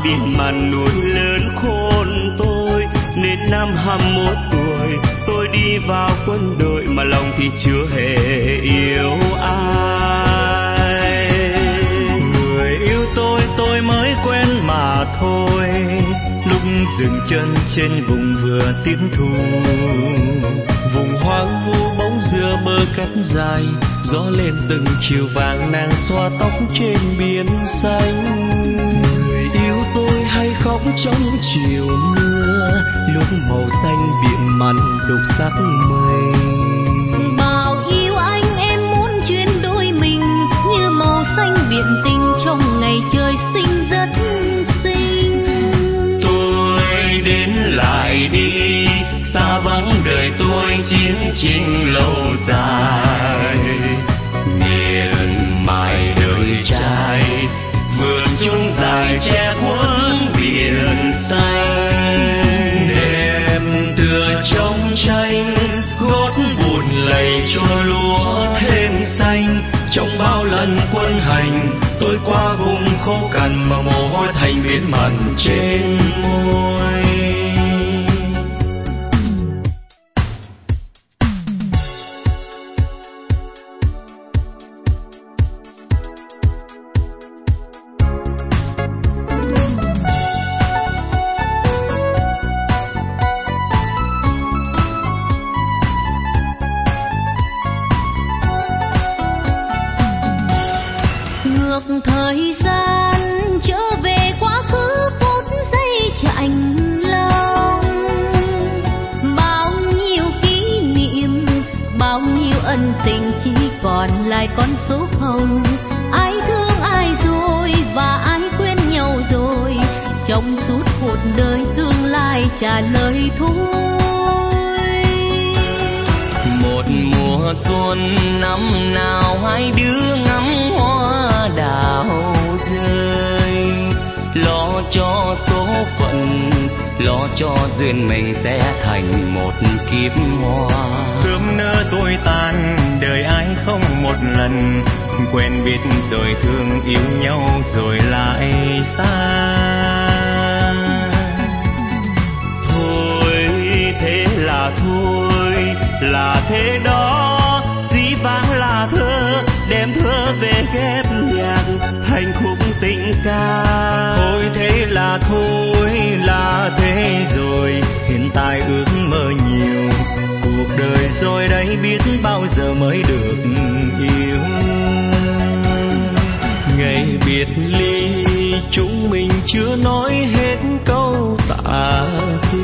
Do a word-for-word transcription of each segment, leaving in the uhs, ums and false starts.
biển màn núi lớn khôn tôi. Đến năm hai mươi mốt tuổi tôi đi vào quân đội mà lòng thì chưa hề yêu ai. Người yêu tôi tôi mới quen mà thôi, lúc dừng chân trên vùng vừa tiếng thu. Vùng hoang vu bóng dừa bờ cát dài, gió lên từng chiều vàng nàng xoa tóc trên biển xanh. Người yêu tôi hay khóc trong chiều mưa, lúc màu xanh biển mặn đục sắc mây. Bao yêu anh em muốn chuyến đôi mình, như màu xanh biển tình trong ngày trời xinh rất xinh. Tôi đến lại đi, xa vắng đời tôi chiến tranh lâu dài. Miền mài đời trai, vườn chung dài che khuất biển xanh. Đêm tựa trong tranh, gót bùn lầy cho lúa thêm xanh. Trong bao lần quân hành, tôi qua vùng khô cằn mà mồ hôi thành biến mặn trên môi. Thời gian trở về quá khứ phút giây chạnh lòng, bao nhiêu kỷ niệm, bao nhiêu ân tình chỉ còn lại con số hồng. Ai thương ai rồi và ai quên nhau rồi, trong suốt cuộc đời tương lai trả lời thôi. Một mùa xuân năm nào hai đứa ngắm hoa đào rơi, lo cho số phận, lo cho duyên mình sẽ thành một kiếp hoa. Sớm nỡ tôi tan, đời ai không một lần, quen biết rồi thương yêu nhau rồi lại xa. Thôi thế là thôi, là thế đó, dĩ vãng là thơ, đem thơ về ghép nhạc thành khúc tình ca. Thôi thế là thôi, là thế rồi, hiện tại ước mơ nhiều, cuộc đời rồi đây biết bao giờ mới được yêu. Ngày biệt ly chúng mình chưa nói hết câu tạ thư,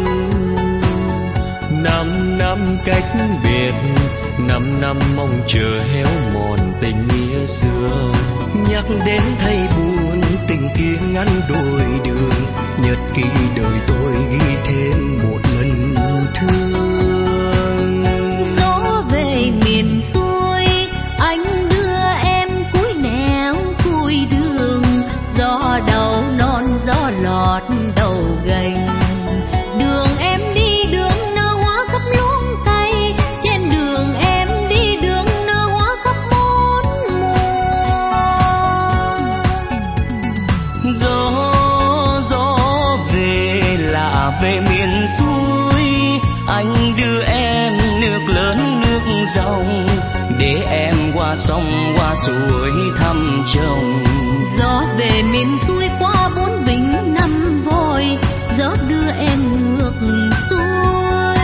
năm năm cách biệt, năm năm mong chờ héo mòn tình nghĩa xưa. Nhắc đến thấy buồn, tình kia ngắn đôi đường, nhật ký đời tôi ghi thêm một lần thương. Gió về miền xuôi, anh đưa em cuối nẻo cuối đường, gió đầu non gió lọt đầu gành. Đường em đi đường nở hoa khắp luống cây, trên đường em đi đường nở hoa khắp bốn mùa. Gió gió về là về miền xuôi, anh đưa em nước lớn nước dòng, để em qua sông qua suối thăm chồng. Gió về miền xuôi qua bốn vịnh năm voi, gió đưa em ngược xuôi.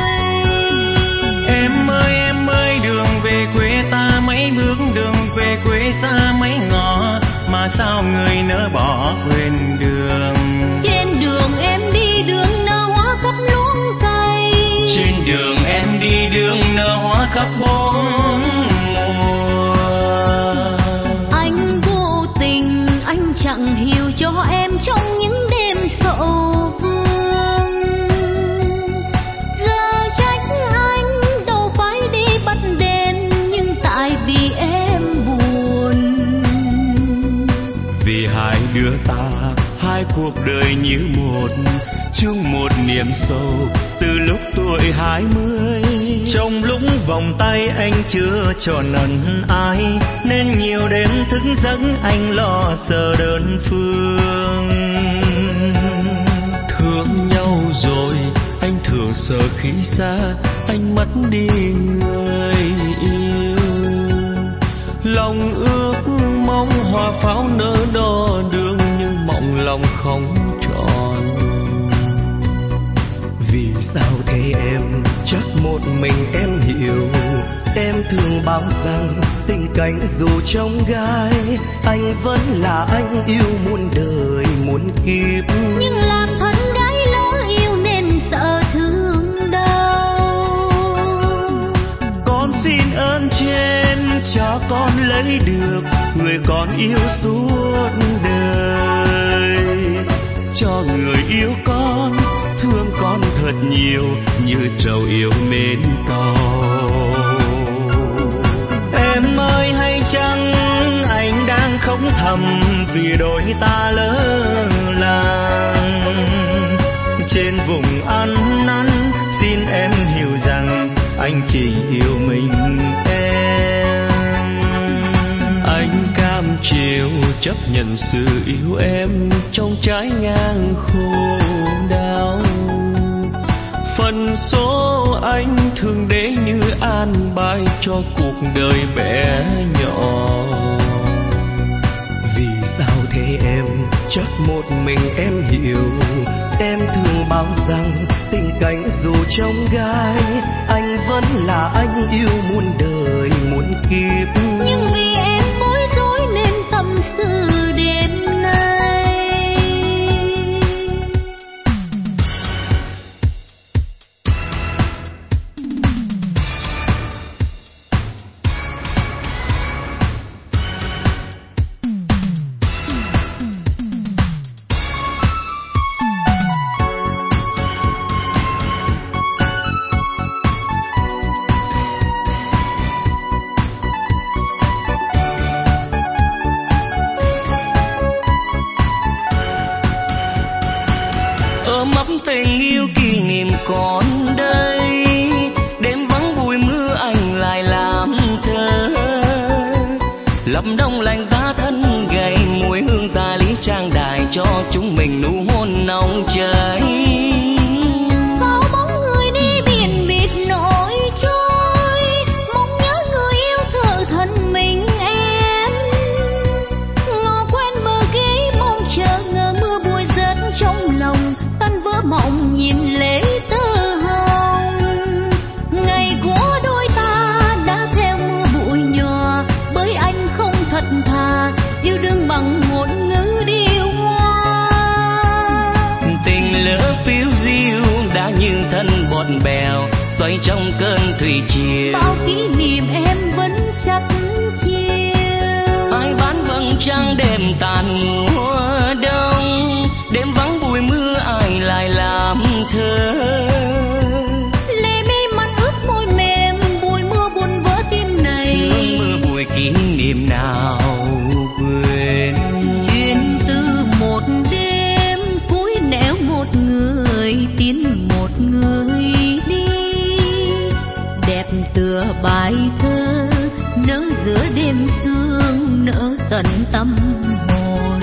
Em ơi em ơi đường về quê ta, mấy bước đường về quê xa mấy ngõ, mà sao người nỡ bỏ quên đường. Trên đường em đi đường nở hoa khắp luống cây, Trên đường em đi đường nở hoa khắp bốn mùa. Anh vô tình anh chẳng hiểu cho em trong những đêm sầu vương. Giờ trách anh đâu phải đi bắt đèn, nhưng tại vì em buồn. Vì hai đứa ta, hai cuộc đời như một, chung một niềm sâu từ lúc tuổi hai mươi. Trong lúc vòng tay anh chưa tròn ẩn ai, nên nhiều đêm thức giấc anh lo sợ đơn phương. rồi anh thường sợ khi xa anh mất đi người yêu. Lòng ước mong hoa pháo nở đỏ đường nhưng mộng lòng không tròn. Vì sao thế em, chắc một mình em hiểu. Em thường bảo rằng tình cảnh dù trong gai, anh vẫn là anh yêu muôn đời muôn kiếp. Nhưng làm thân gái lỡ yêu nên sợ thương đau. Con xin ơn trên cho con lấy được người con yêu suốt đời. Cho người yêu con thương con thật nhiều như trầu yêu mến tàu. Em ơi hay chăng anh đang khóc thầm vì đôi ta lỡ làng. Trên vùng ăn năn xin em hiểu rằng anh chỉ yêu mình em. Anh cam chịu chấp nhận sự yêu em trong trái ngang khổ đau. Phần số anh thường để như an bài cho cuộc đời bé nhỏ. Vì sao thế em, chắc một mình em hiểu. Em thường bảo rằng tình cảnh dù trong gai, anh vẫn là anh yêu muôn đời muôn kiếp. Nhưng vì em bối rối nên tâm sự đêm nay. Tình yêu kỷ niệm còn đây, đêm vắng bụi mưa anh lại làm thơ. Lập đông lạnh giá thân gầy, mùi hương gia lý trang đài cho chúng mình nụ hôn nồng cháy. Sao bóng người đi biển bịt nỗi trôi, mong nhớ người yêu thở thân mình em. Ngò quen bờ ghế mong chờ ngờ mưa bụi rớt trong lòng. Mộng nhìn lễ tơ hồng, ngày của đôi ta đã theo mưa bụi nhòa. Bởi anh không thật thà yêu đương bằng một ngữ điệu hoa. Tình lỡ phiêu diêu đã như thân bọt bèo xoay trong cơn thủy triều. Bao kỷ niệm em vẫn chắt chiêu. Ai bán vầng trăng đêm tàn mùa đông, đêm vắng bụi mưa ai lại làm thơ. Lệ mi mắt ướt môi mềm, bụi mưa buồn vỡ tim này. Mưa bụi kỷ niệm nào quên. Chuyện từ một đêm cuối nẻo một người tin một người đi. Đẹp tựa bài thơ nở giữa đêm sương, nở tận tâm hồn.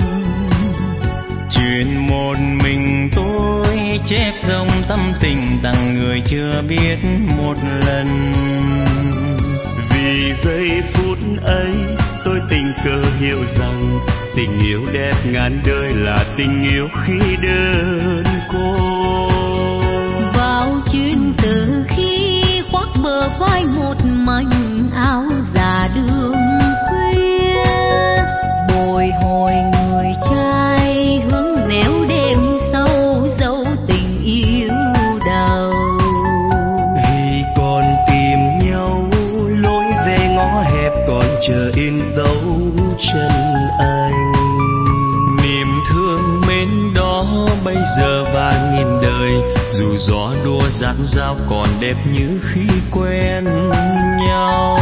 Chuyện một mình tôi chép dòng tâm tình tặng người chưa biết một lần. Vì giây phút ấy tôi tình cờ hiểu rằng tình yêu đẹp ngàn đời là tình yêu khi đơn côi. Vào chuyến từ khi khoác bờ vai một mảnh áo già đường khuya, bồi hồi người trai hướng nẻo đêm sâu dấu tình yêu đầu. Vì còn tìm nhau lối về ngõ hẹp còn chờ in dấu chân anh. Niềm thương mến đó bây giờ và nghìn đời, dù gió đua dạt dao còn đẹp như khi quen nhau.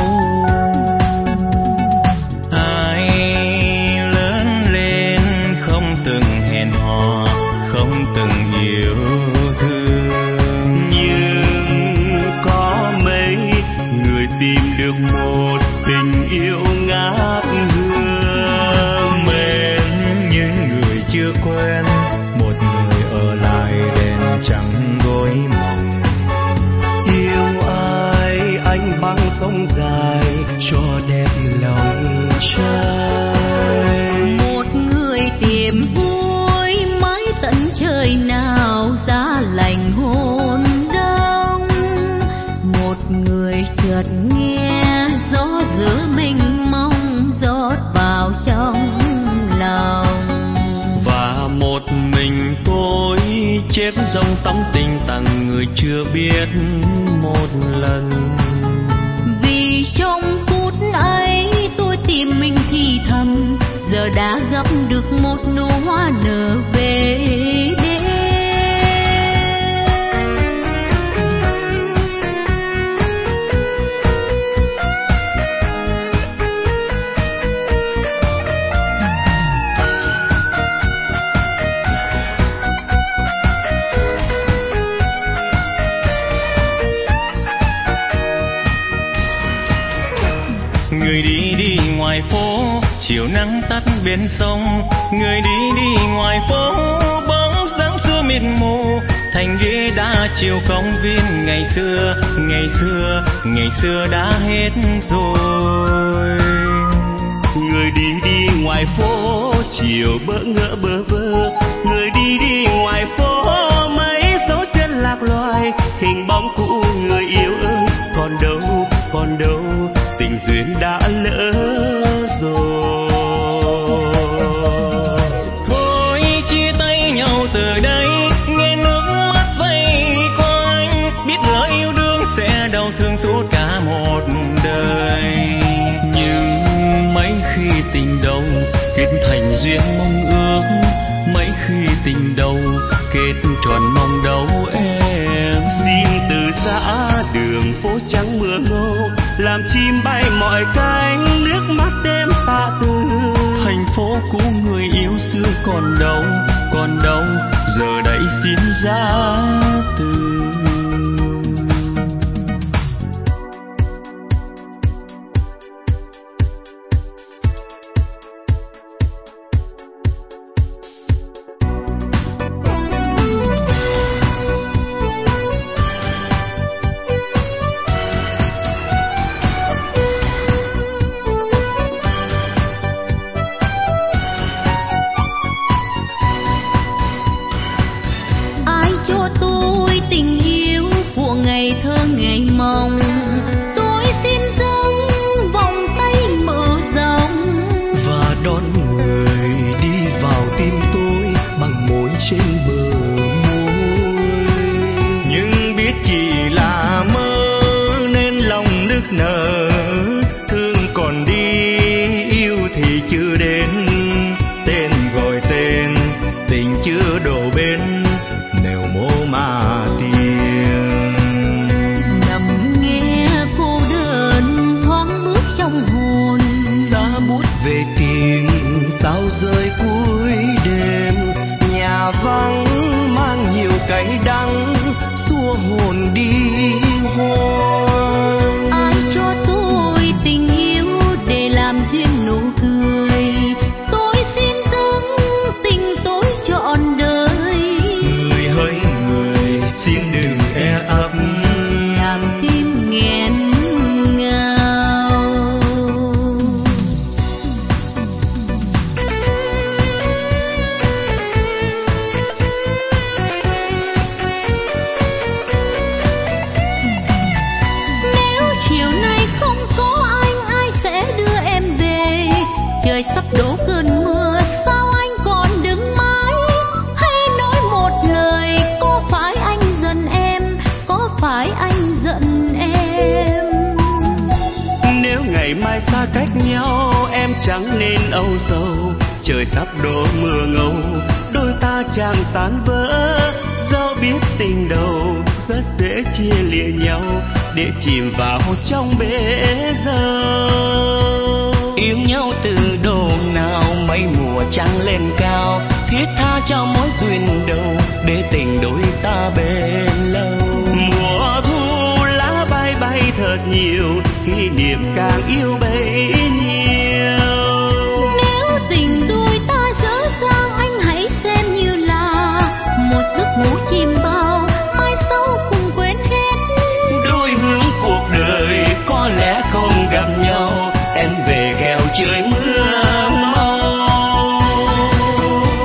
Ai lớn lên không từng hẹn hò, không từng yêu thương, nhưng có mấy người tìm được một tình yêu ngát hương. mến những người chưa quen, một người ở lại đèn trắng niềm vui mới tận trời nào giá lành hồn đông. Một người chợt nghe gió giữa mênh mông rót vào trong lòng, và một mình tôi chết dòng tắm tình tặng người chưa biết một lần. Vì trong phút ấy tôi tìm mình thì thầm, giờ đã gặp được một nụ hoa nở về đêm. Người đi đi ngoài phố, chiều nắng tắt bên sông. Người đi đi ngoài phố, bóng dáng xưa mịt mù. Thành ghế đá chiều công viên ngày xưa, ngày xưa, ngày xưa đã hết rồi. Người đi đi ngoài phố, chiều bỡ ngỡ bơ vơ. Người đi đi ngoài phố, mấy dấu chân lạc loài. Hình bóng cũ người yêu ơi, còn đâu, còn đâu, tình duyên đã lỡ rồi. Thôi chia tay nhau từ đây, nghe nước mắt vây quanh. Biết lỡ yêu đương sẽ đau thương suốt cả một đời. Nhưng mấy khi tình đầu kết thành duyên mong ước, mấy khi tình đầu kết tròn mong đâu em. Xin từ giã đường phố trắng mưa ngô, làm chim bay mọi cánh, nước mắt đêm tạ từ. Thành phố cũ người yêu xưa còn đâu, còn đâu, giờ đây xin ra từ. Chẳng nên âu sầu, trời sắp đổ mưa ngâu, đôi ta chẳng tan vỡ. Dẫu biết tình đầu rất dễ chia lìa nhau, để chìm vào trong bể dâu. Yêu nhau từ đầu nào, mấy mùa trăng lên cao, thiết tha cho mối duyên đầu, để tình đôi ta bền lâu. Mùa thu lá bay bay thật nhiều, kỷ niệm càng yêu bấy nhiêu. Nếu tình đôi ta dở dang, anh hãy xem như là một giấc ngủ chìm bao, mai sau cùng quên hết. Đôi hướng cuộc đời có lẽ không gặp nhau, em về kẻo trời mưa mau.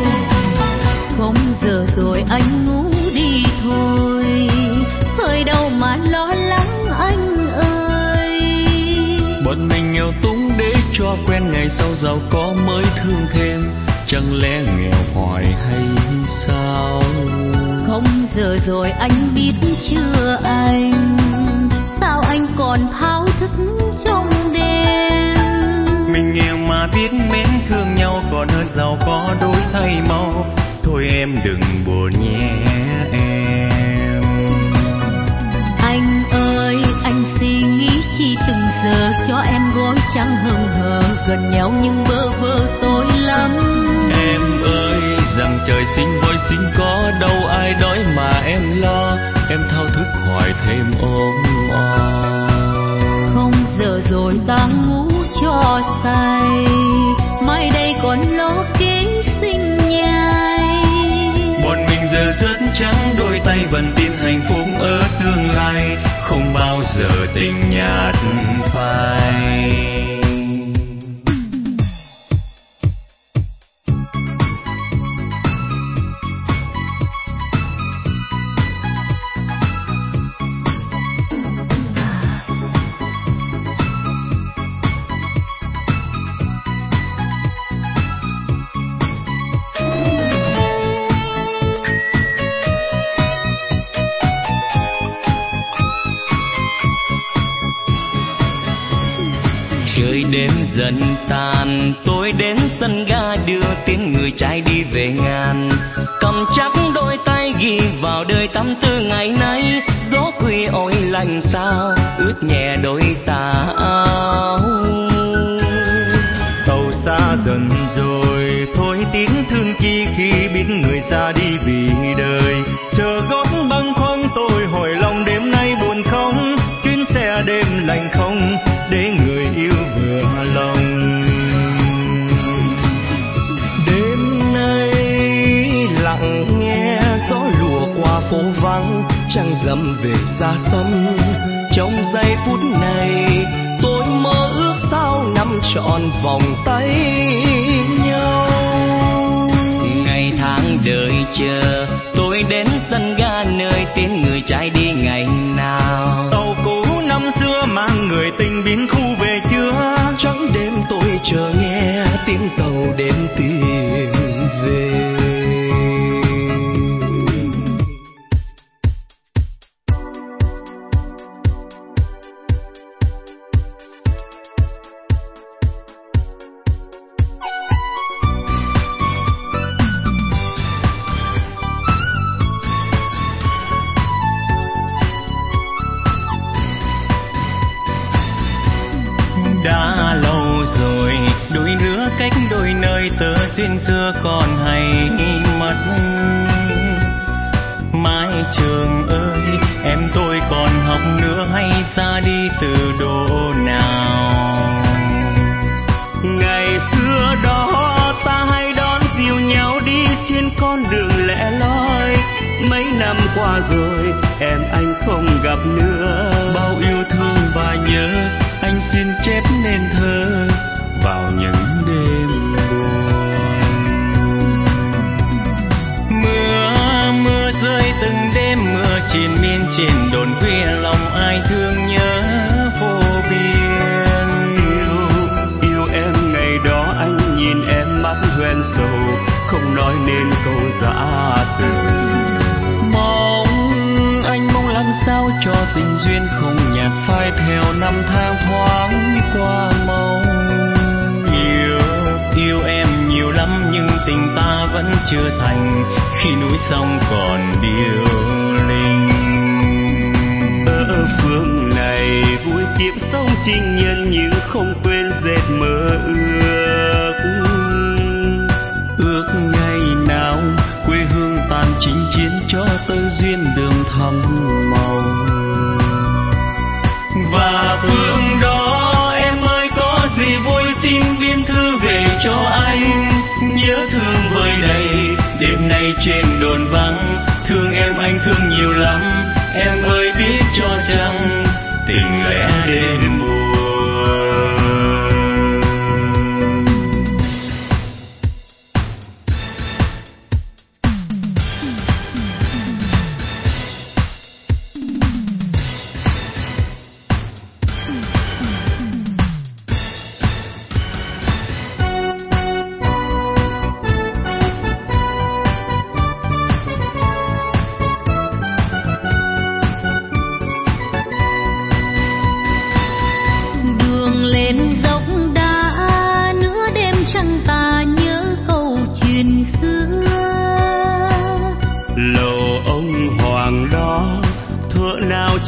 giàu có mới thương thêm, chẳng lẽ nghèo hoài hay sao? Không giờ rồi anh biết chưa anh, sao anh còn thao thức trong đêm? Mình nghèo mà biết mến thương nhau, còn hơn giàu có đổi thay mau. Thôi em đừng buồn nhé em. Anh ơi anh suy nghĩ chi từng giờ, cho em gối trắng hững hờ, gần nhau nhưng bơ vơ tôi lắm. Em ơi rằng trời sinh voi sinh có, đâu ai đói mà em lo. Em thao thức hoài thêm ôm o. Không giờ rồi ta ngủ cho say, mai đây còn lo kế sinh nhai. Một mình giờ rất trắng đôi tay, vẫn tin hạnh phúc ở tương lai, không bao giờ tình nhạt phai. Đêm dần tàn, tôi đến sân ga đưa tiếng người trai đi về ngàn. Cầm chắc đôi tay ghi vào đời tâm tư ngày nay, gió khuya ôi lạnh sao ướt nhẹ đôi tà áo. Tàu xa dần rồi, thôi tiếng thương chi khi biết người xa đi vì đời. Chờ gót bâng khuâng tôi hồi lòng đêm nay buồn không, chuyến xe đêm lạnh không để người yêu vừa lòng. Đêm nay lặng nghe gió lùa qua phố vắng, trăng rằm về xa xăm. Trong giây phút này tôi mơ ước sao năm trọn vòng tay nhau. Ngày tháng đợi chờ tôi đến sân ga nơi tiếng người trai đi ngày nào. Tàu cũ năm xưa mang người tình biến khu về chưa? Trắng đêm tôi chờ nghe tiếng tàu đêm tìm về. Đã lâu rồi đôi lứa cách đôi nơi, tơ duyên xưa còn hay mất. Mái trường ơi em tôi còn học nữa, hay xa đi từ độ nào? Ngày xưa đó ta hay đón dìu nhau đi trên con đường lẻ loi. Mấy năm qua rồi em anh không gặp nữa, bao yêu thương và nhớ anh xin chép nên thơ vào những đêm buồn. Mưa mưa rơi từng đêm, mưa triền miên trên đồn khuya, lòng ai thương nhớ vô biên. Yêu yêu em ngày đó anh nhìn em mắt hoen sầu, không nói nên câu dã từ. Mong anh mong làm sao cho tình duyên không nhạt phai theo năm tháng thoáng qua mau. Yêu yêu em nhiều lắm nhưng tình ta vẫn chưa thành, khi núi sông còn điêu linh. Ở phương này vui kiếp sống trinh nhân, nhưng không quên dệt mơ ước. Ước ngày nào quê hương tàn chinh chiến, cho tơ duyên đường thăm màu. Và phương đó em ơi có gì vui xin biên thư về cho anh. Nhớ thương vơi đầy đêm nay trên đồn vắng, thương em anh thương nhiều lắm. Em ơi biết cho chăng tình lẽ đêm buồn.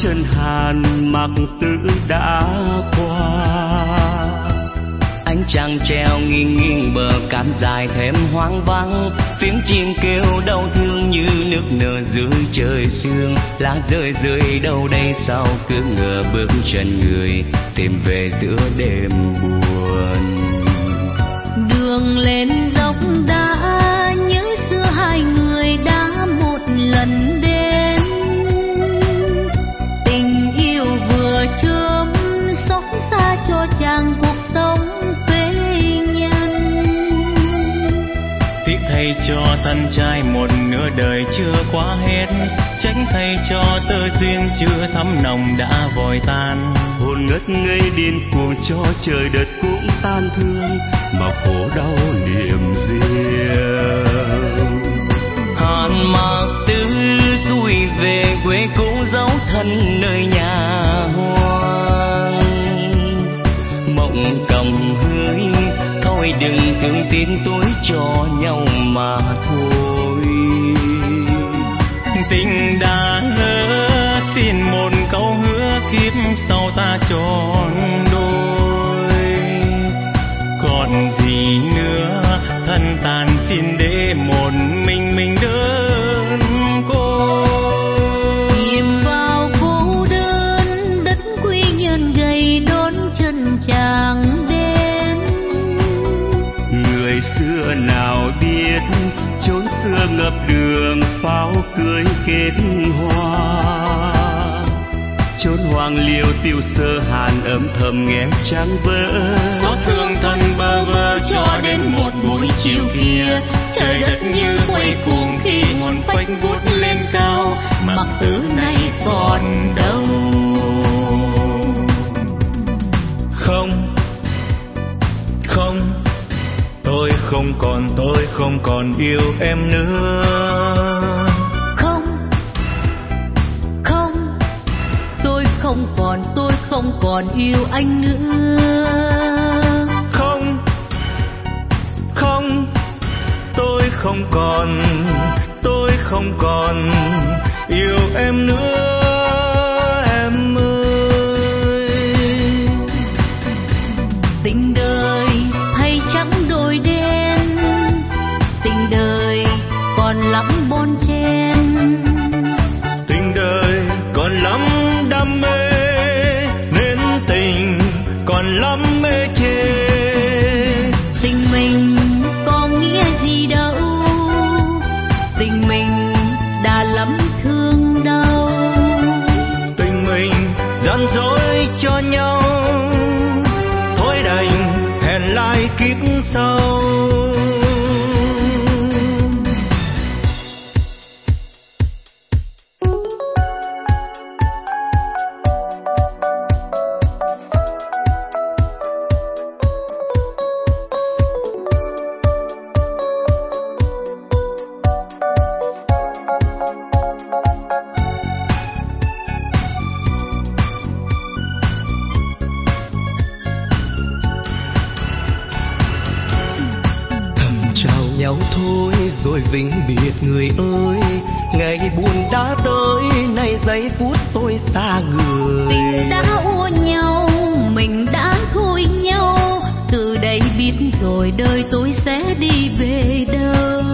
chân hàn mặc tử đã qua. Ánh trăng treo nghiêng nghiêng bờ cát dài thêm hoang vắng, tiếng chim kêu đau thương như nước nở dưới trời sương. Lá rơi rơi đâu đây sao cứ ngờ bước chân người tìm về giữa đêm buồn. Đường lên dốc đá nhớ xưa hai người đã một lần đến, tình yêu vừa chớm xót xa cho chàng cuộc sống quê nhân. Tiếc thay cho thân trai một nửa đời chưa qua hết, tránh thay cho tơ duyên chưa thắm nồng đã vội tan. Hồn ngất ngây điên cuồng cho trời đất cũng tan thương, mà khổ đau niềm riêng. Hàn mặc tư xuôi về quê cũ dấu thân nơi nhà hoang. Mộng cầm hỡi thôi đừng thương tin tôi cho nhau mà thôi. Tình đã lỡ xin một câu hứa kiếp sau ta tròn đôi. Còn gì nữa thân tàn xin để một mình mình đơn côi. Chìm vào cô đơn đất quy nhân gầy đón chân chàng đến. Người xưa nào biết chốn xưa ngập đường pháo cưới kết hoa. Chốn hoàng liêu tiêu sơ hàn âm thầm nghe trắng vỡ. Xót thương thân bơ vơ cho đến một buổi chiều kia, trời đất như quay cuồng khi hồn phách vút lên cao, mặc tử này còn đâu. Không, không, tôi không còn, tôi không còn yêu em nữa. Không, không, tôi không còn, tôi không còn yêu anh nữa. Không, không, tôi không còn, tôi không còn yêu em nữa. Em ơi, Tình đời hay trắng đôi đen, tình đời còn lắm bon chen. tình đời còn lắm đam mê nên tình còn lắm mê chê. Tình mình có nghĩa gì đâu, tình mình đã lắm thương đau. Tình mình gian dối cho nhau, thôi đành hẹn lại kiếp sau. Nhau thôi rồi vĩnh biệt người ơi, ngày buồn đã tới nay giây phút tôi xa người. Tình đã ua nhau, mình đã thôi nhau, từ đây biết rồi đời tôi sẽ đi về đâu.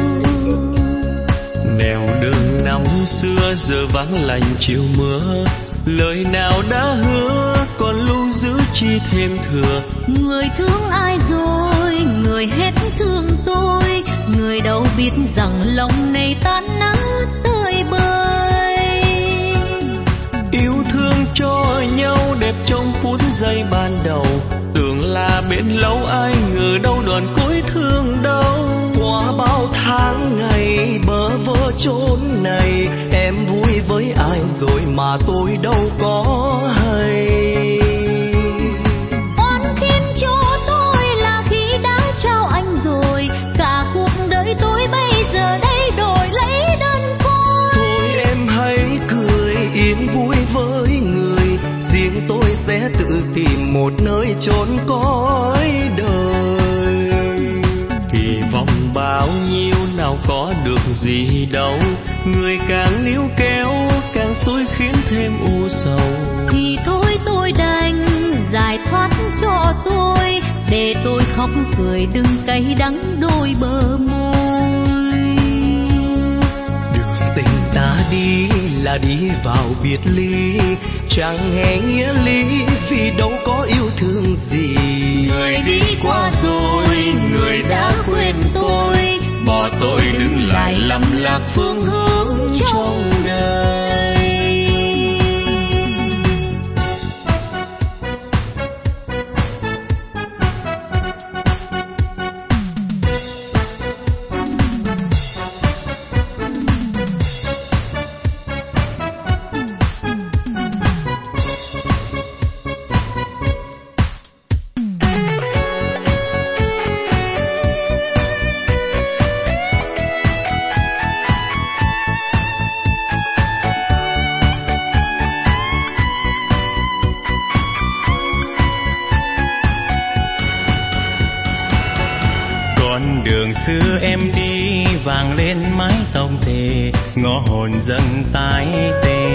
Nẻo đường năm xưa giờ vắng lành chiều mưa, lời nào đã hứa còn lưu giữ chi thêm thừa. Người thương ai rồi, người hết thương tôi, người đâu biết rằng lòng này tan nát tơi bời. Yêu thương cho nhau đẹp trong phút giây ban đầu, tưởng là bên lâu ai ngờ đâu đoàn cuối thương đâu. Qua bao tháng ngày bơ vơ chốn này, em vui với ai rồi mà tôi đâu có hay. Oan khiến cho tôi là khi đã trao anh rồi, cả cuộc đời tôi bây giờ đây đổi lấy đơn côi. Thôi em hãy cười yên vui với người, riêng tôi sẽ tự tìm một nơi chốn cõi đời. Kỳ vọng bao nhiêu nào có được gì đâu, người càng níu kéo càng xuôi khiến thêm u sầu. Thì thôi tôi đành giải thoát cho tôi, để tôi khóc cười đừng cay đắng đôi bờ môi. Đường tình ta đi là đi vào biệt ly, chẳng hề nghĩa lý vì đâu có yêu thương gì. Người đi qua rồi, người đã quên tôi, bỏ tôi đứng lại lầm lạc phương hướng trong đời. ngõ hồn dâng tái tê.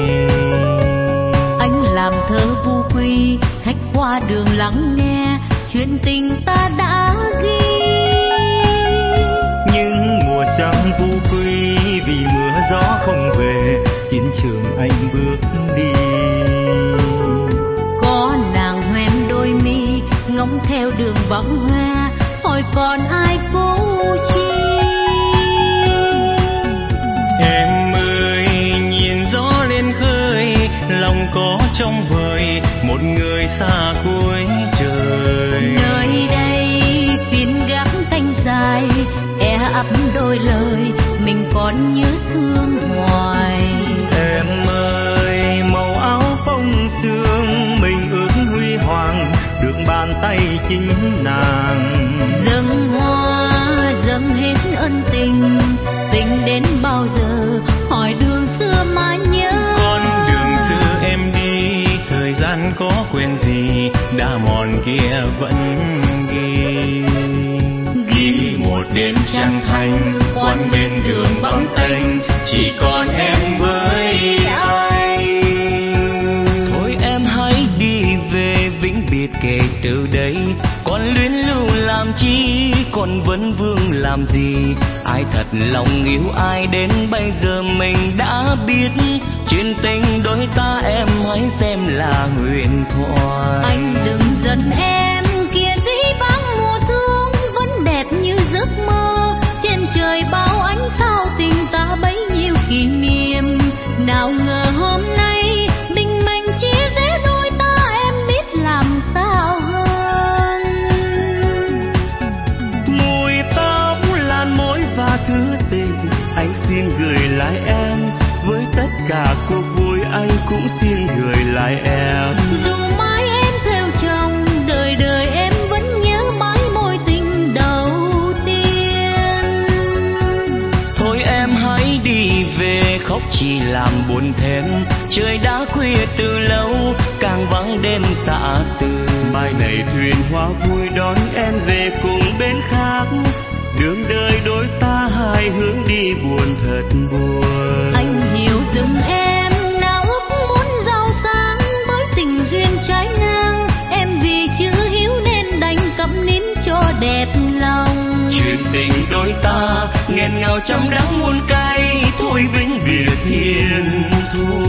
Anh làm thơ vu quy, khách qua đường lắng nghe chuyện tình ta đã ghi. Nhưng mùa trăng vu quy vì mưa gió không về, chiến trường anh bước đi. Có nàng hoen đôi mi ngóng theo đường vắng hoa, hỏi còn ai cố chi. Em ơi nhìn gió lên khơi, lòng có trong vời một người xa cuối trời. Nơi đây phiên gác canh dài, e ấp đôi lời mình còn nhớ thương hoài. Em ơi màu áo phong sương, mình ước huy hoàng được bàn tay chính nàng. Dâng hoa dâng hết ân tình, tình đến bao giờ hỏi đường xưa mà nhớ. Con đường xưa em đi, thời gian có quên gì, đã mòn kia vẫn ghi. Ghi một đêm trăng thanh, quán bên đường vắng tênh, chỉ còn em với anh. Thôi em hãy đi về vĩnh biệt kể từ đây, còn luyến lưu làm chi, còn vấn vương làm gì. Ai thật lòng yêu ai đến bây giờ mình đã biết, chuyện tình đôi ta em hãy xem là huyền thoại. Anh đừng giận em, kia dĩ vãng mùa thương vẫn đẹp như giấc mơ. Trên trời bao ánh sao tình ta bấy nhiêu kỷ niệm, nào ngờ hôm nay định mệnh chia rẽ đôi ta, em biết làm sao hơn. Mùi tóc lan môi và thứ tình, anh xin gửi lại em, với tất cả cuộc vui anh cũng xin gửi lại em. Dù mãi em theo chồng, đời đời em vẫn nhớ mãi mối tình đầu tiên. Thôi em hãy đi về, khóc chỉ làm buồn thêm. Trời đã khuya từ lâu, càng vắng đêm tạ từ. Mai này thuyền hoa vui đón em về cùng bên khác, đường đời đôi ta hai hướng đi buồn thật buồn. Anh hiểu giùm em, nào ước muốn giàu sang với tình duyên trái ngang. Em vì chưa hiếu nên đành câm nín cho đẹp lòng. Chuyện tình đôi ta nghẹn ngào trong đắng muôn cay, thôi vĩnh biệt thiên thu.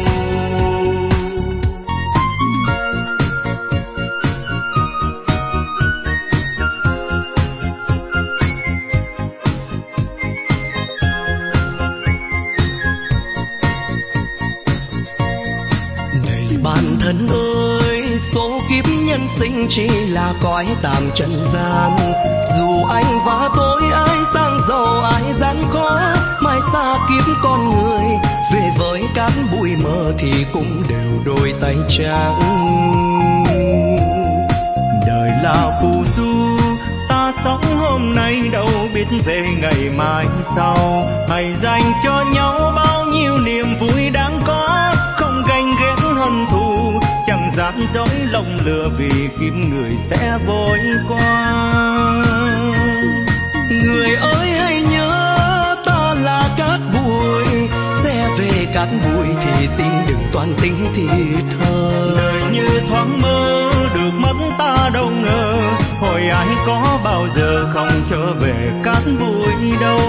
Bản thân ơi, số kiếp nhân sinh chỉ là cõi tạm trần gian. Dù anh và tôi ai sang giàu ai gian khó, mai xa kiếp con người về với cát bụi mơ thì cũng đều đôi tay trắng. Đời là phù du, ta sống hôm nay đâu biết về ngày mai sau. Hãy dành cho nhau bao nhiêu niềm vui đáng có, không ganh ghét hận thù, chẳng gian dối lòng lừa, vì kiếp người sẽ vội qua. Người ơi hãy nhớ ta là cát bụi, sẽ về cát bụi thì toàn tình thì thơ. Đời như thoáng mơ được mất ta đâu ngờ, hỏi ai có bao giờ không trở về cát bụi đâu.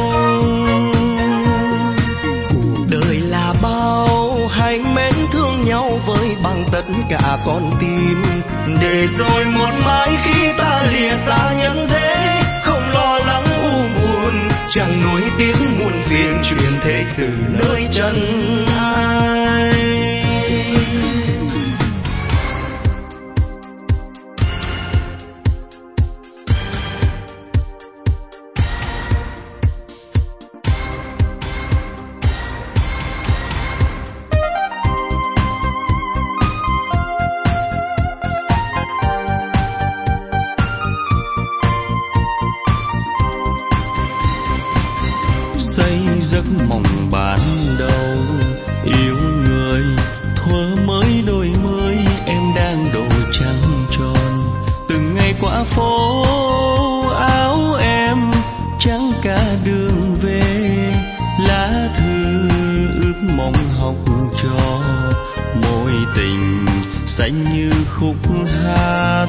Cuộc đời là bao hãy mến thương nhau với bằng tất cả con tim, để rồi một mãi khi ta lìa xa nhân thế, không lo lắng u buồn, chẳng nuối tiếc muôn phiền chuyện thế sự nơi chân ai. Giấc mộng ban đầu yêu người thuở mới đôi mươi, em đang độ trăng tròn. Từng ngày qua phố áo em trắng cả đường về, lá thư ước mong học trò, mối tình xanh như khúc hát.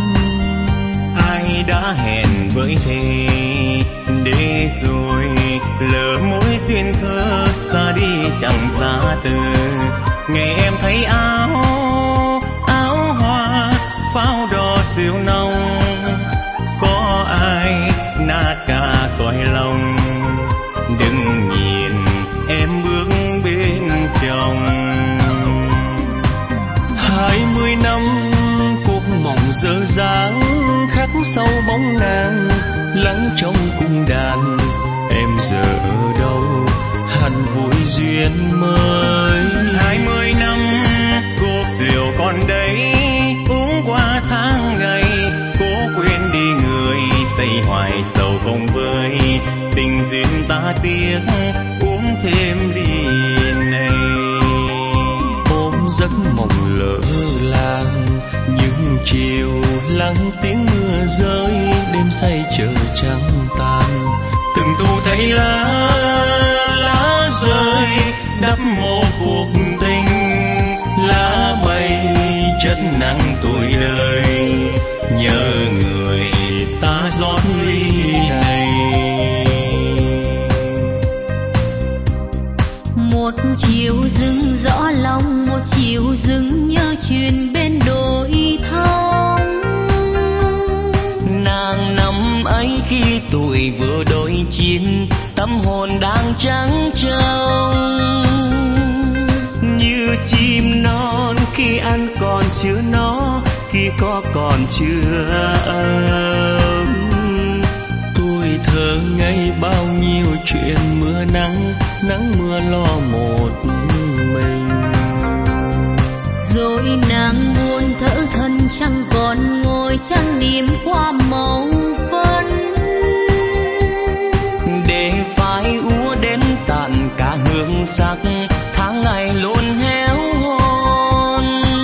Ai đã hẹn với thề để rồi lỡ mối duyên thơ xa đi chẳng xa từ. Ngày em thấy áo áo hoa pháo đỏ siêu nồng, có ai nát cả cõi lòng. Đừng nhìn em bước bên chồng. Hai mươi năm cuộc mộng dở dáng khắc sâu bóng nàng, lắng trong cung đàn. Em giờ ở đâu hẳn vui duyên mới. Hai mươi năm cuộc rượu còn đấy, uống qua tháng ngày, cố quên đi người xây hoài sầu không vơi. Tình duyên ta tiếc uống thêm ly này. Ôm giấc mộng lỡ làng những chiều lắng tiếng mưa rơi, đêm say chờ trắng tan. Từng thu thấy lá lá rơi đắp mộ cuộc tình, lá bay chất nặng tuổi đời, nhớ người ta rót ly này. Một chiều rừng rõ lòng, một chiều rừng nhớ chuyện bên đồi thông. Nàng năm ấy khi tuổi vừa đôi chín, tâm hồn đang trắng trông như chim non khi ăn còn chưa no, khi có còn chưa ấm. Tuổi thơ ngây bao nhiêu chuyện mưa nắng, nắng mưa lo một mình. Rồi nàng buồn thở thân chẳng còn ngồi trang điểm qua màu phấn, để phai úa đến tàn cả hương sắc, tháng ngày luôn héo hon.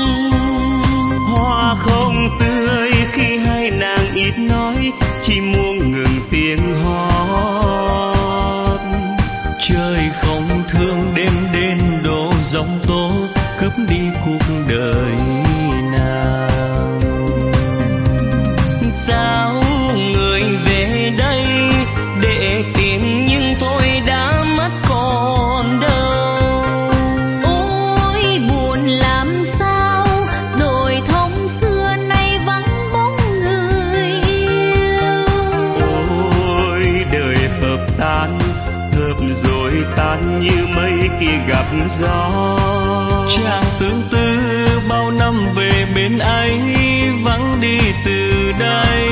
Hoa không tươi khi hai nàng ít nói, chỉ muốn ngừng tiếng hót. Trời không thương đêm đến đổ giông tố, cướp đi cuộc đời nào. Sao người về đây để tìm nhưng tôi đã mất còn đâu. ôi buồn làm sao đồi thông xưa nay vắng bóng người yêu. Ôi đời hợp tan, hợp rồi tan như mây kia gặp gió. Chàng tương tư bao năm về bên ấy, vắng đi từ đây.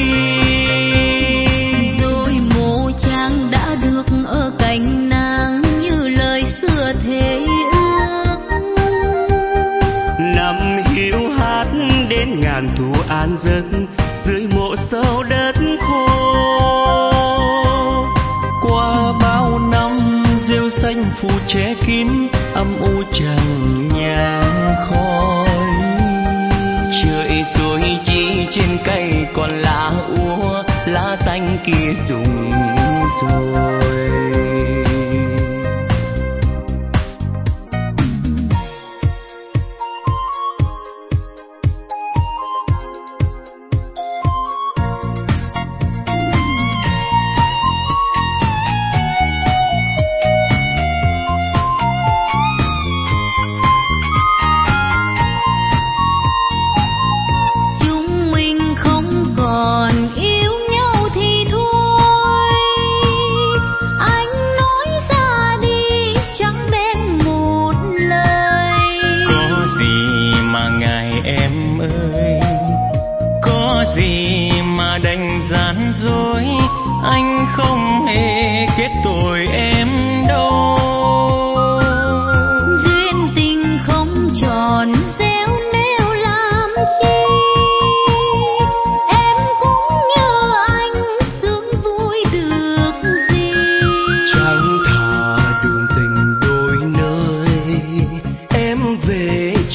Rồi mộ chàng đã được ở cạnh nàng như lời xưa thề ước. Năm hiu hắt đến ngàn thu an giấc, dưới mộ sâu đất khô. Qua bao năm rêu xanh phủ che kín, âm u chẳng nhang khói. Trời xuôi chỉ trên cây còn lá úa, lá xanh kia rụng rồi.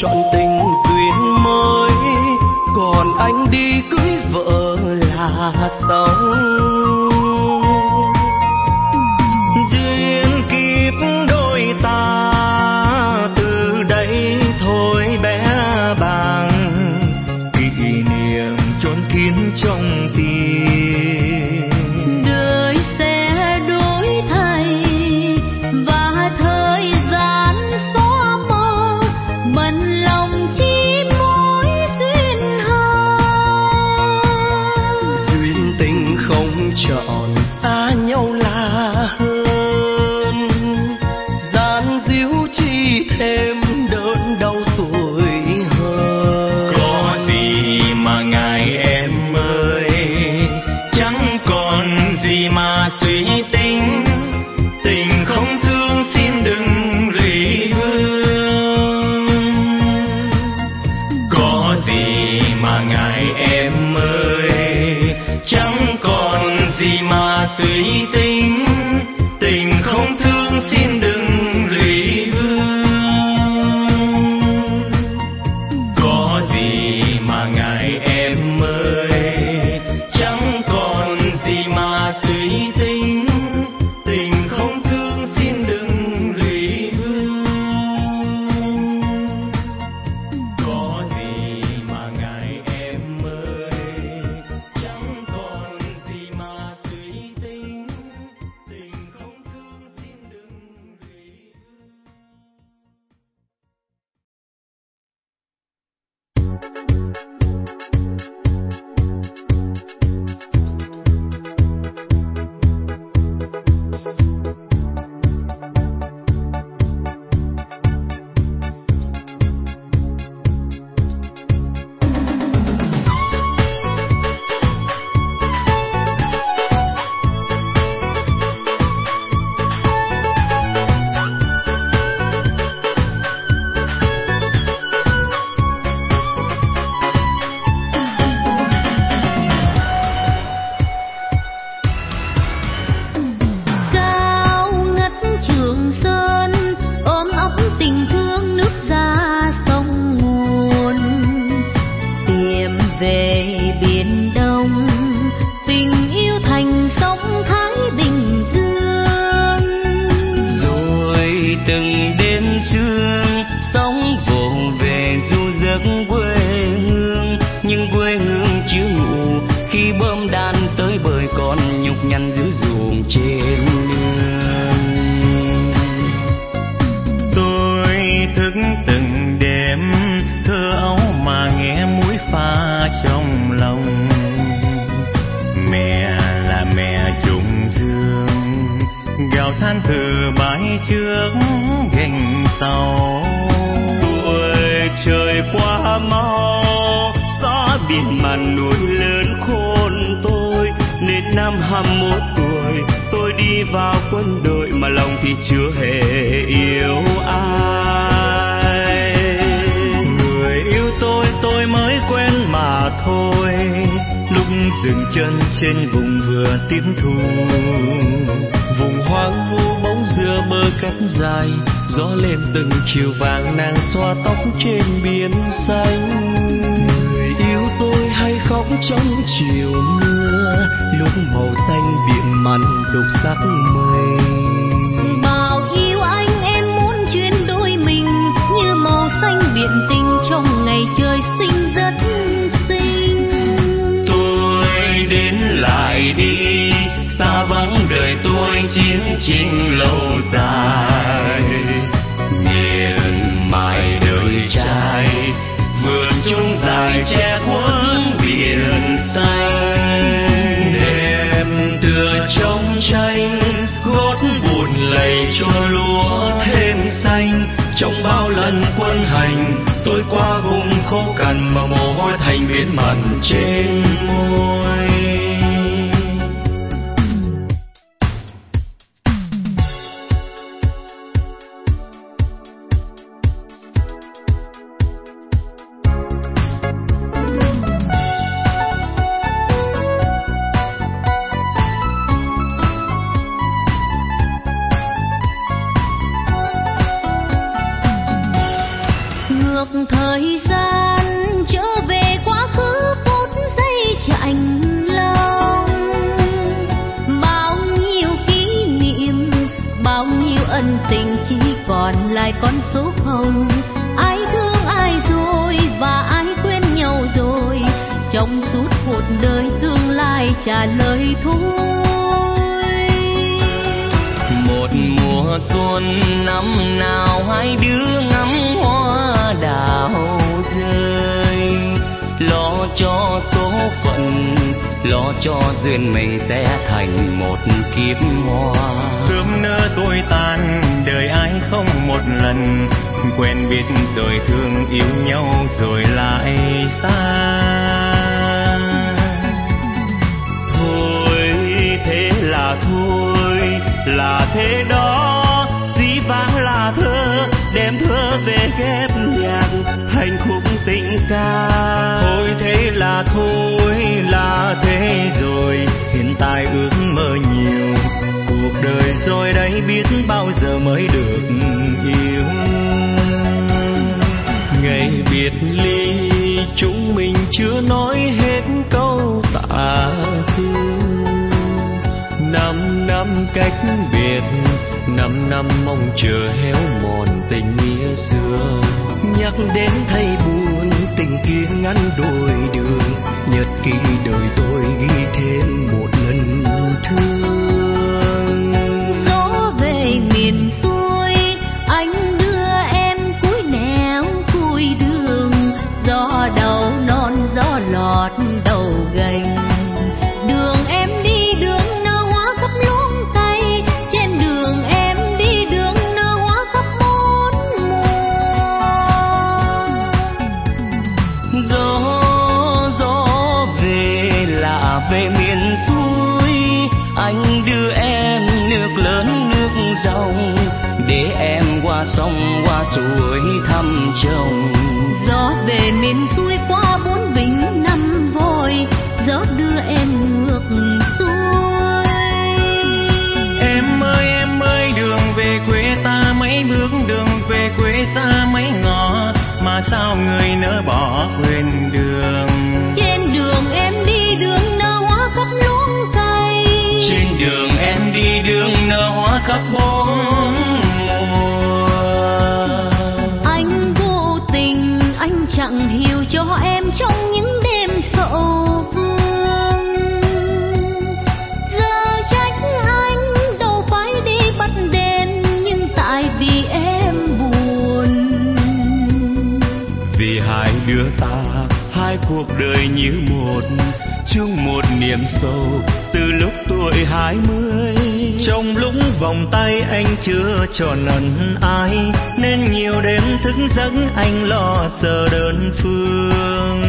chọn tình duyên mới, còn anh đi cưới vợ là sống. Duyên kiếp đôi ta từ đây thôi bé bàng, kỷ niệm chôn kín trong tim. Đời sẽ đổi thay và thời gian xóa mờ, bận lòng chi mối duyên hờn. Duyên tình không chọn ta nhau là hơn, gian díu chi thêm đớn đau tuổi hơn. Có gì mà ngại em ơi, chẳng còn gì mà suy tính, tình không thương xin đừng lụy vương. Có gì mà ngại em ơi, chẳng còn gì mà suy tính, tình không thương xin đừng lụy vương. Có gì mà ngại em ơi, chẳng còn gì mà suy tính, tình không thương xin đừng lụy vương. Có gì mà ngại em ơi, chẳng còn gì mà suy tính, tình không thương xin đừng lụy Cao ngất Trường Sơn, ôm ấp tình thương nước ra sông nguồn. Tìm về biển Đông, tình yêu thành sông Thái Bình Dương. rồi từng đêm sương sóng vỗ về du giấc quê hương, nhưng quê hương chưa ngủ khi bom đạn tới bời còn nhục nhằn giữa ruộng trên nương. Tôi thức từng đêm thơ ấu mà nghe muối pha trong lòng. Mẹ là mẹ trùng dương, gào than từ bãi trước gành sau. Tuổi trời qua mau, gió biển màn núi lớn khôn tôi. Nên năm hai mốt tuổi tôi đi vào quân đội, mà lòng thì chưa hề yêu ai. Người yêu tôi tôi mới quen mà thôi, lúc dừng chân trên vùng vừa tím thu. Vùng hoang vu bóng dừa bờ cát dài, gió lên từng chiều vàng nàng xoa tóc trên biển xanh. Người yêu tôi hay khóc trong chiều mưa, lúc màu xanh biển mặn đục sắc mây. Bao yêu anh em muốn chuyến đôi mình, như màu xanh biển tình trong ngày trời xinh rất xinh. Tôi đến lại đi, xa vắng đời tôi chiến tranh lâu dài. Miền mài đời trai, vườn chung dài che khuất biển xanh. Đêm tựa trong tranh, gót buồn lầy cho lúa thêm xanh. Trong bao lần quân hành, tôi qua vùng khô cằn mà mồ hôi thành biển mặn trên môi. Ngược thời tình chỉ còn lại con số không. Ai thương ai rồi và ai quên nhau rồi, trong suốt cuộc đời tương lai trả lời thôi. Một mùa xuân năm nào hai đứa ngắm hoa đào rơi, lo cho số phận, lo cho duyên mình sẽ thành một kiếp hoa. Sớm nỡ tôi tan, đời ai không một lần, quen biết rồi thương yêu nhau rồi lại xa. Thôi thế là thôi, là thế đó, dĩ vãng là thơ, đem thơ về ghép nhạc thành khúc tình ca. Thôi thế là thôi, là thế rồi, hiện tại ước mơ nhiều, cuộc đời rồi đấy biết bao giờ mới được yêu. Ngày biệt ly chúng mình chưa nói hết câu tạ tư, năm năm cách biệt, năm năm mong chờ héo mòn tình nghĩa xưa. Nhắc đến thấy buồn, tình kia ngắn đôi đường, nhật ký đời tôi ghi thêm một lần thương. Gió về miền xuôi, anh đưa em cúi nẻo cúi đường, gió đầu non gió lọt đầu gành. Đường em đi đường nở hoa khắp luống cây, trên đường em đi đường nở hoa khắp bốn mùa. Gió gió về là về miền xuôi, anh đưa em nước lớn nước dòng, để em qua sông qua suối thăm chồng. Gió về miền xuôi qua bốn vịnh năm voi, gió đưa em ngược xuôi. Em ơi em ơi đường về quê ta, mấy bước đường về quê xa mấy ngõ, mà sao người nỡ bỏ quên đường. Trên đường em đi đường nở hoa khắp luống cây, Trên đường em đi đường nở hoa khắp bốn mùa. anh vô tình anh chẳng hiểu cho em trong những đêm sầu vương. Giờ trách anh đâu phải đi bắt đèn, nhưng tại vì em buồn. Vì hai đứa ta hai cuộc đời như một, chung một niềm sâu từ lúc tuổi hai mươi. Trong lúc vòng tay anh chưa tròn ẩn ai, nên nhiều đêm thức giấc anh lo sợ đơn phương.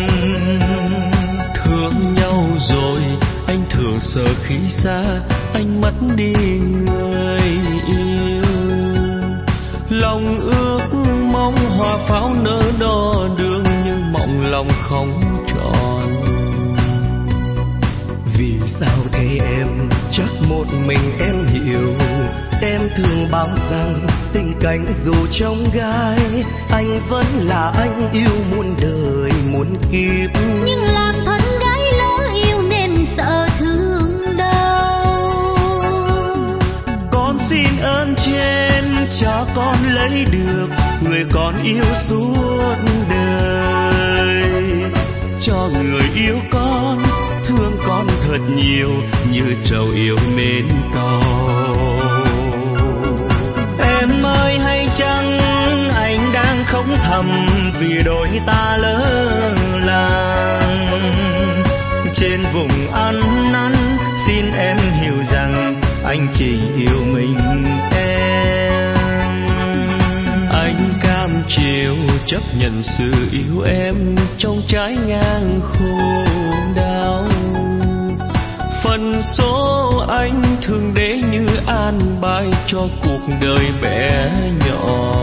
Thương nhau rồi anh thường sợ khi xa, anh mất đi người yêu. Lòng ước mong hoa pháo nở đỏ đường, nhưng mộng lòng không tròn. Vì sao thế em, chắc một mình em hiểu. Em thường bảo rằng tình cảnh dù trong gai, anh vẫn là anh yêu muôn đời muôn kiếp. Nhưng làm thân gái lỡ yêu nên sợ thương đau. Con xin ơn trên cho con lấy được người con yêu suốt đời, cho người yêu con thương con thật nhiều như trầu yêu mến cầu. Em ơi hay chăng anh đang khóc thầm vì đôi ta lỡ làng. Trên vùng ăn năn xin em hiểu rằng anh chỉ yêu mình em. Anh cam chịu chấp nhận sự yêu em trong trái ngang khô đau. Phần số anh thường để như an bài cho cuộc đời bé nhỏ.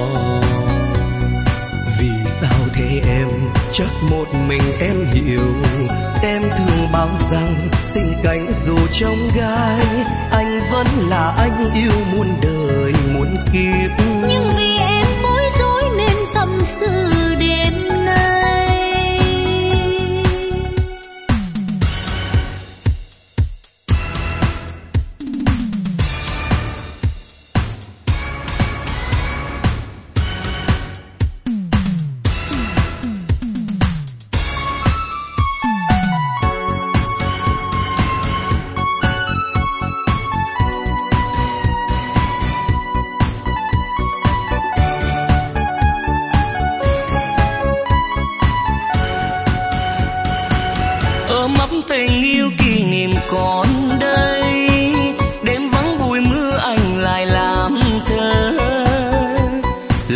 Vì sao thế em, chắc một mình em hiểu. Em thường bảo rằng tình cảnh dù trong gai, anh vẫn là anh yêu muôn đời muôn kiếp. Nhưng vì em bối rối nên tâm sự đêm nay.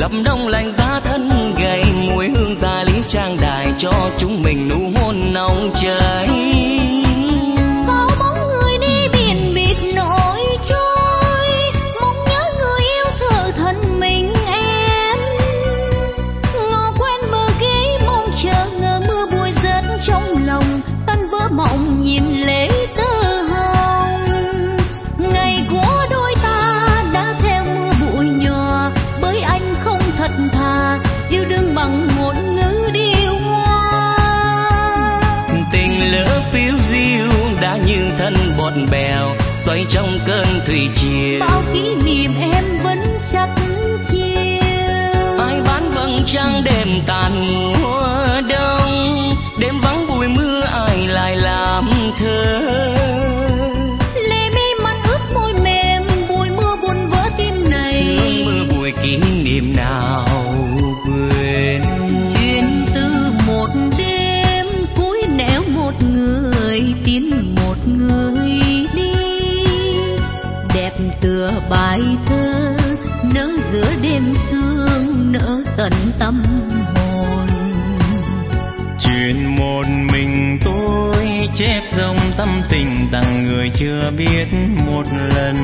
lập đông lạnh giá thân gầy, mùi hương gia lý trang đài cho chúng mình nụ hôn nồng cháy. Có bóng người đi biển bịt nổi trôi, mong nhớ người yêu thở thân mình em. Ngò quen bờ ghế mong chờ ngờ mưa bụi rớt trong lòng, tan vỡ mộng nhìn lệ tơ hồng. Ngày của đôi ta đã theo mưa bụi nhòa, bởi anh không thật thà yêu đương bằng một ngữ điệu hoa. Tình lỡ phiêu diêu đã như thân bọt bèo, xoay trong cơn thủy triều. Bao kỷ niệm em vẫn chắc chiều. Ai bán vầng trăng đêm tàn mùa đông, đêm vắng bụi mưa ai lại làm thơ. Lệ mi mắt ướt môi mềm, bụi mưa buồn vỡ tim này. Mưa bụi kỷ niệm nào quên. Chuyện từ một đêm cuối nẻo một người tin một người đi, đẹp tựa bài thơ nở giữa đêm sương, nở tận tâm hồn. Chuyện một mình tôi chép dòng tâm tình tặng người chưa biết một lần.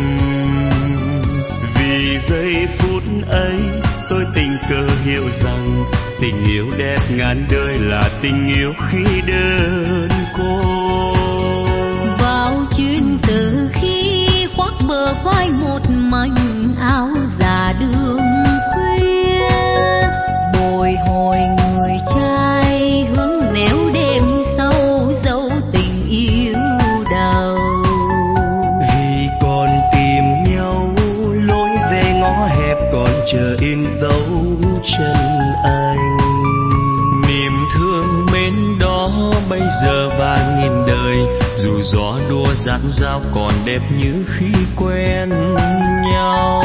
Vì giây phút ấy tôi tình cờ hiểu rằng tình yêu đẹp ngàn đời là tình yêu khi đơn côi. Vào chuyến từ khi khoác bờ vai một mảnh áo già đường khuya, bồi hồi người trai hướng nẻo đêm sâu dấu tình yêu đầu. Vì còn tìm nhau lối về ngõ hẹp, còn chờ in dấu chân anh. Niềm thương mến đó bây giờ vàng nghìn đời, dù gió đua dạt dao còn đẹp như khi quen nhau.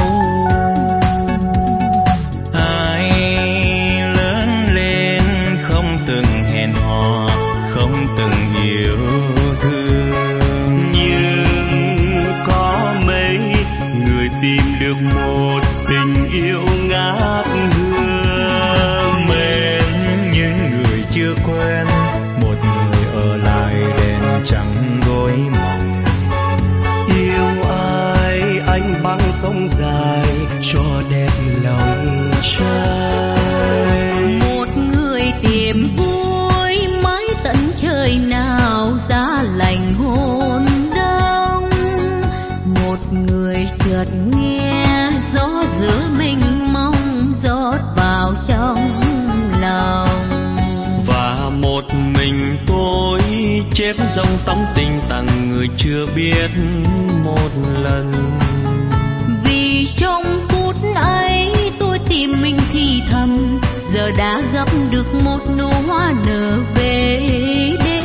Ai lớn lên không từng hẹn hò, không từng yêu thương, Nhưng có mấy người tìm được một tình yêu ngát hương. mến những người chưa quen, một người ở lại đèn trắng gối mộng. Yêu ai anh băng sông dài cho đẹp lòng trai. Một người tìm vui mãi tận trời nào giá lạnh hôn đông. Một người chợt nghe gió giữa mênh mông rót vào trong lòng. Và một mình tôi chép dòng tâm tình tặng người chưa biết một lần. Vì trong phút ấy tôi tìm mình thì thầm, giờ đã gặp được một nụ hoa nở về đêm.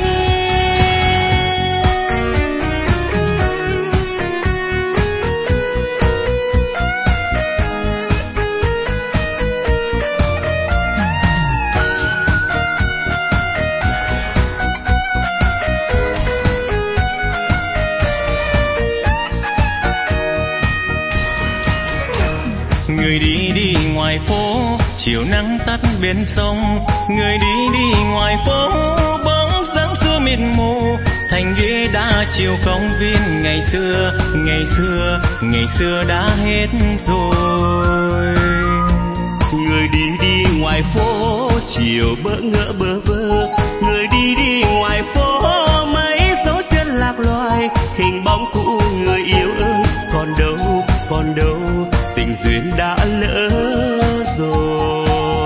Người đi đi ngoài phố, chiều nắng tắt bên sông. Người đi đi ngoài phố, bóng dáng xưa mịt mù. Thành ghế đá chiều công viên ngày xưa, ngày xưa, ngày xưa đã hết rồi. Người đi đi ngoài phố, chiều bỡ ngỡ bơ vơ. Người đi đi ngoài phố, mấy dấu chân lạc loài. Hình bóng cũ người yêu ơi, còn đâu, còn đâu, tình duyên đã lỡ rồi.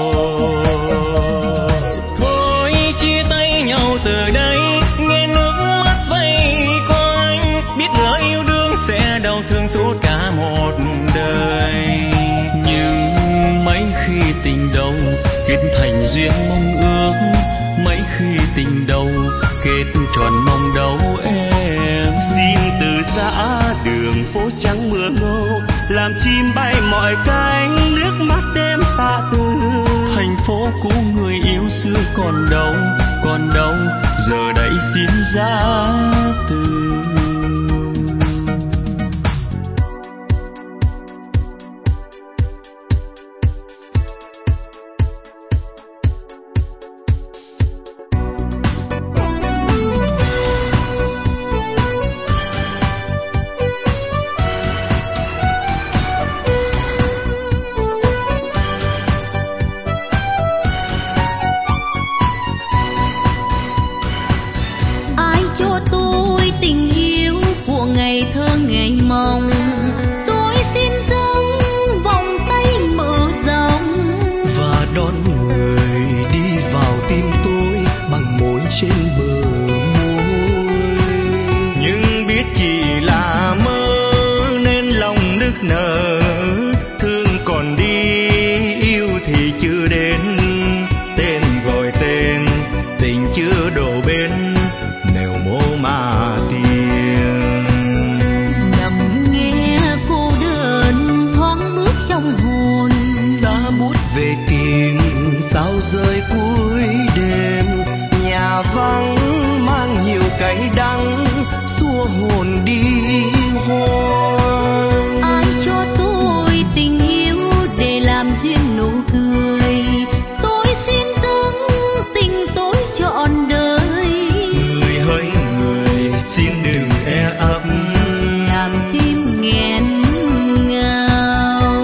Thôi chia tay nhau từ đây, nghe nước mắt vây quanh. Biết ngỡ yêu đương sẽ đau thương suốt cả một đời. Nhưng mấy khi tình đầu kết thành duyên mong ước, mấy khi tình đầu kết tròn mong đâu em. Xin từ giã đường phố trắng mưa ngô, làm chim bay mọi cánh, nước mắt đêm xa từ. Thành phố cũ người yêu xưa còn đâu, còn đâu, giờ đây xin ra từ. nức nở, thương còn đi yêu thì chưa đến, tên gọi tên tình chưa đổ bên, nẻo mô mà tiền. Nằm nghe cô đơn thoáng bước trong hồn, giá bút về tìm sao rơi cuối đêm, nhà vắng mang nhiều cay đắng xua hồn đi hoang. ai cho tôi tình yêu để làm duyên nụ cười, tôi xin dâng tình tôi trọn đời. Người hỡi người xin đừng e ấp, làm tim nghẹn ngào.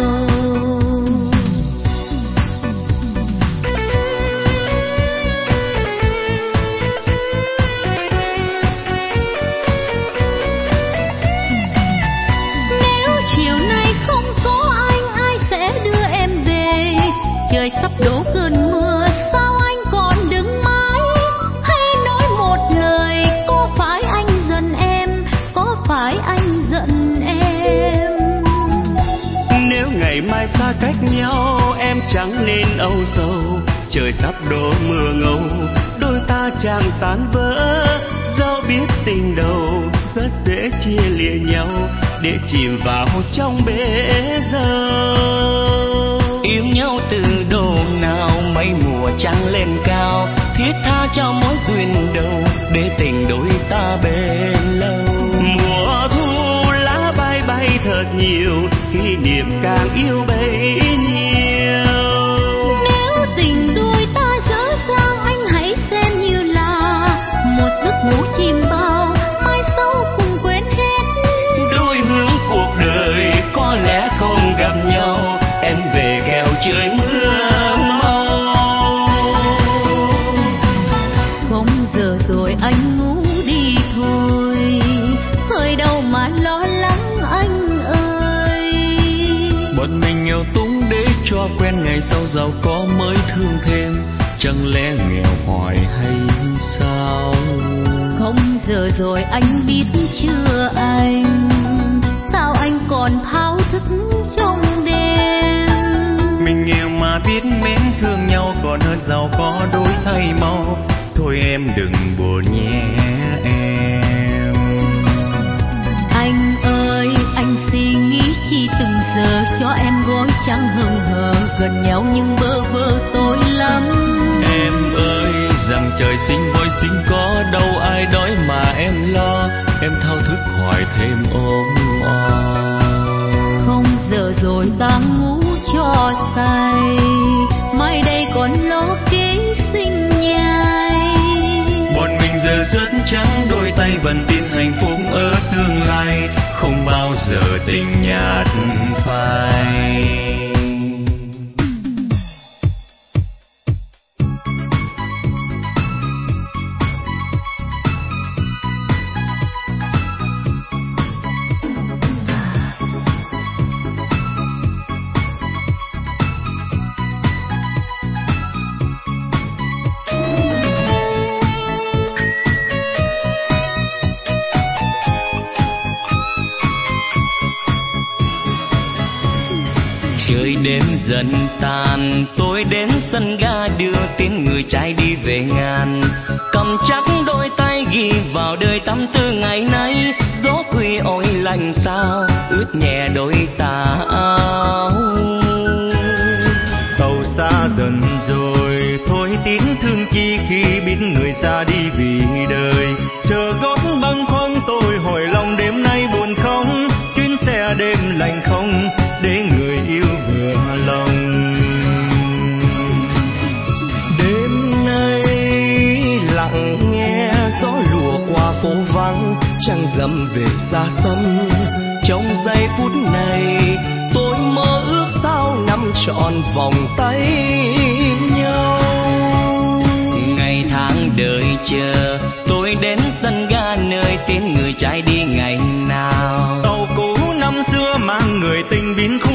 Nếu chiều nay không có anh, ai sẽ đưa em về? Trời sắp đổ cơn mưa, sao anh còn đứng mãi? Hay nói một lời, có phải anh giận em? Có phải anh giận em? nếu ngày mai xa cách nhau em chẳng nên âu sầu, trời sắp đổ mưa ngâu đôi ta chẳng tan vỡ, dẫu biết tình đầu rất dễ chia lìa nhau để chìm vào trong bể dâu. Yêu nhau từ độ nào mấy mùa trăng lên cao, thiết tha cho mối duyên đầu để tình đôi ta bền lâu. Mùa thu lá bay bay thật nhiều, kỷ niệm càng yêu bấy nhiêu. Nếu tình đôi ta dở dang, anh hãy xem như là một giấc ngủ chim bao, mai sau cùng quên hết. Đôi hướng cuộc đời có lẽ không gặp nhau, em về kẻo trời mưa mau. Không giờ rồi anh ngủ đi thôi, thời đâu mà lo lắng anh ơi. Bọn mình nghèo túng để cho quen ngày sau giàu có mới thương thêm, chẳng lẽ nghèo hỏi hay sao? Không giờ rồi anh biết chưa anh, sao anh còn thao thức trong đêm? Mình nghèo mà biết mến thương nhau, còn hơn giàu có đổi thay mau. Thôi em đừng buồn nhé em. Anh ơi anh suy nghĩ chi từng giờ, cho em gối trắng hừng hờ, gần nhau nhưng bơ vơ tôi lắm. Em ơi rằng trời sinh voi sinh có đâu ai đói mà em lo, em thao thức hỏi thêm ôm oa. Không giờ rồi ta ngủ cho say, mai đây còn lo kế sinh nhai. Bọn mình giờ rất trắng đôi tay vẫn tin hạnh phúc ở tương lai, không bao giờ tình nhạt phai. Trời đêm dần tàn, tôi đến sân ga đưa tiếng người trai đi về ngàn, cầm chắc đôi tay ghi vào đời tâm tư ngày nay. Gió khuya ôi lạnh sao ướt nhẹ đôi tà áo. Tàu xa dần rồi thôi tiếng thương chi khi biết người xa đi vì đời. Chờ gót bâng khuâng tôi hồi lòng đêm nay buồn không, chuyến xe đêm lạnh không để người yêu vừa lòng. Đêm nay lặng nghe gió lùa qua phố vắng, trăng rằm về xa xăm. Trong giây phút này tôi mơ ước sao nắm trọn vòng tay nhau. Ngày tháng đợi chờ tôi đến sân ga nơi tiếng người trai đi ngày nào. Tàu cũ năm xưa mang người tình biến khúc